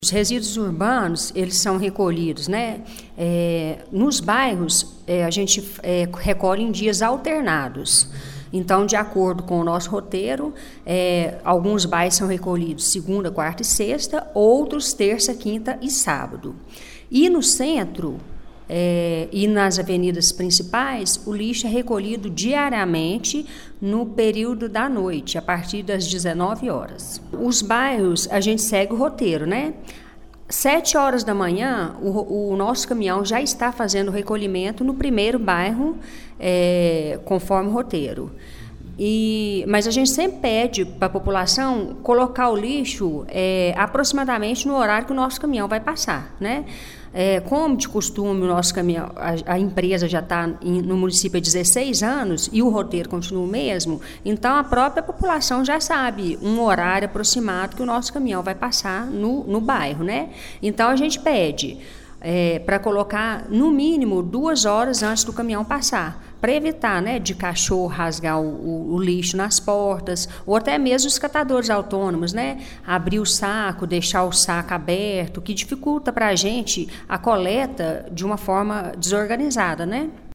Os resíduos urbanos, eles são recolhidos, né? Nos bairros, a gente recolhe em dias alternados. Então, de acordo com o nosso roteiro, alguns bairros são recolhidos segunda, quarta e sexta, outros terça, quinta e sábado. E no centro e nas avenidas principais, o lixo é recolhido diariamente no período da noite, a partir das 19 horas. Os bairros, a gente segue o roteiro, né? 7 horas da manhã, o nosso caminhão já está fazendo o recolhimento no primeiro bairro, conforme o roteiro. Mas a gente sempre pede para a população colocar o lixo aproximadamente no horário que o nosso caminhão vai passar, né? Como de costume, o nosso caminhão, a empresa já está no município há 16 anos e o roteiro continua o mesmo, então a própria população já sabe um horário aproximado que o nosso caminhão vai passar no bairro, né? Então a gente pede para colocar no mínimo 2 horas antes do caminhão passar, para evitar, né, de cachorro rasgar o lixo nas portas, ou até mesmo os catadores autônomos, né, abrir o saco, deixar o saco aberto, que dificulta para a gente a coleta de uma forma desorganizada, né?